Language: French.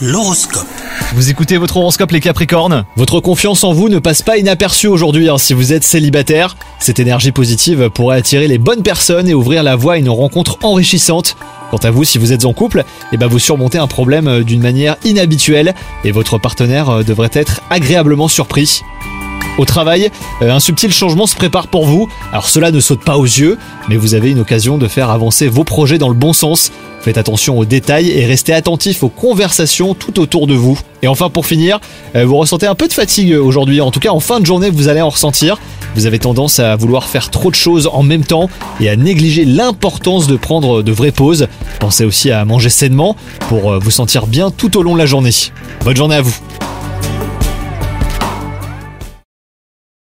L'horoscope. Vous écoutez votre horoscope les Capricornes. Votre confiance en vous ne passe pas inaperçue aujourd'hui si vous êtes célibataire. Cette énergie positive pourrait attirer les bonnes personnes et ouvrir la voie à une rencontre enrichissante. Quant à vous, si vous êtes en couple, vous surmontez un problème d'une manière inhabituelle et votre partenaire devrait être agréablement surpris. Au travail, un subtil changement se prépare pour vous. Alors cela ne saute pas aux yeux, mais vous avez une occasion de faire avancer vos projets dans le bon sens. Faites attention aux détails et restez attentif aux conversations tout autour de vous. Et enfin pour finir, vous ressentez un peu de fatigue aujourd'hui. En tout cas en fin de journée vous allez en ressentir. Vous avez tendance à vouloir faire trop de choses en même temps et à négliger l'importance de prendre de vraies pauses. Pensez aussi à manger sainement pour vous sentir bien tout au long de la journée. Bonne journée à vous.